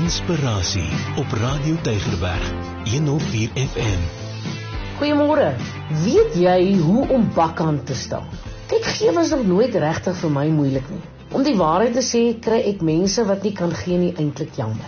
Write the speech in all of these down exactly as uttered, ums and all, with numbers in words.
Inspirasie op Radio Tygerberg honderd vier F M. Goeiemôre. Weet jy hoe om bakkant te staan? Kyk, gee was nog nooit regtig vir my moeilik nie. Om die waarheid te sê, kry ek mense wat nie kan gee nie eintlik jammer.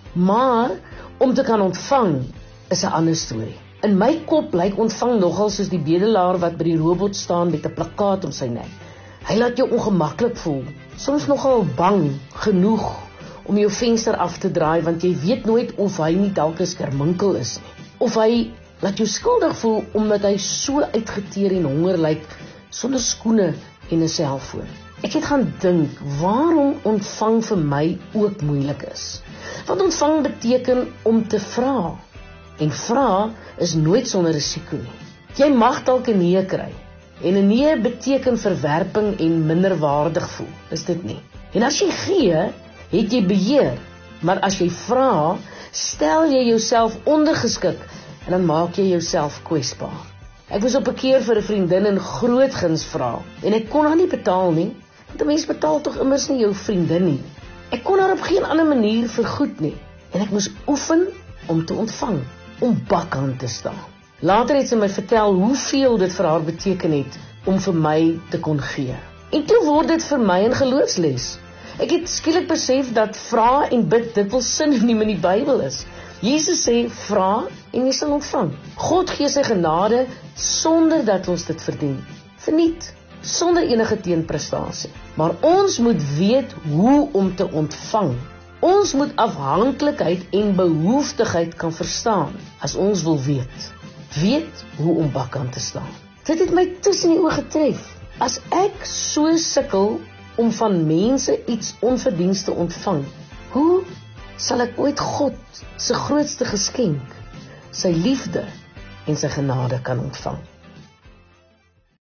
Maar om te kan ontvang is 'n ander storie. In my kop lyk ontvang nogal soos die bedelaar wat by die robot staan met 'n plakkaat om sy nek. Hy laat jou ongemaklik voel, soms nogal bang genoeg om jou venster af te draai, want jy weet nooit of hy nie dalk 'n skerminkel is nie. Of hy laat jou skuldig voel omdat hy so uitgeteer en honger lyk sonder skoene en 'n selfoon. Ek het gaan dink waarom ontvang vir my ook moeilik is. Want ontvang beteken om te vra. En vra is nooit sonder risiko nie. Jy mag dalk 'n nee kry. En 'n nee beteken verwerping en minderwaardig voel, is dit nie? En as jy gee, het jy beheer. Maar as jy vra, stel jy jouself ondergeskik en dan maak jy jouself kwesbaar. Ek was op 'n keer vir 'n vriendin in groot guns vra en ek kon haar nie betaal nie, want 'n mens betaal tog immers nie jou vriendin nie. Ek kon haar op geen ander manier vergoed nie en ek moes oefen om te ontvang, om bakkant te staan. Later het sy my vertel hoeveel dit vir haar beteken het om vir my te kon gee. En toe word dit vir my 'n geloofsles. Ek het skielik besef dat vra en bid dikwels sinoniem in die Bybel is. Jesus sê, vra en jy sal ontvang. God gee sy genade sonder dat ons dit verdien. Verniet, sonder enige teenprestasie. Maar ons moet weet hoe om te ontvang. Ons moet afhanklikheid en behoeftigheid kan verstaan as ons wil weet. Weet hoe om bakkant te staan. Dit het my tussen die oë getref. As ek so sukkel om van mense iets onverdiens te ontvang, hoe sal ek ooit God se grootste geskenk, sy liefde en sy genade kan ontvang?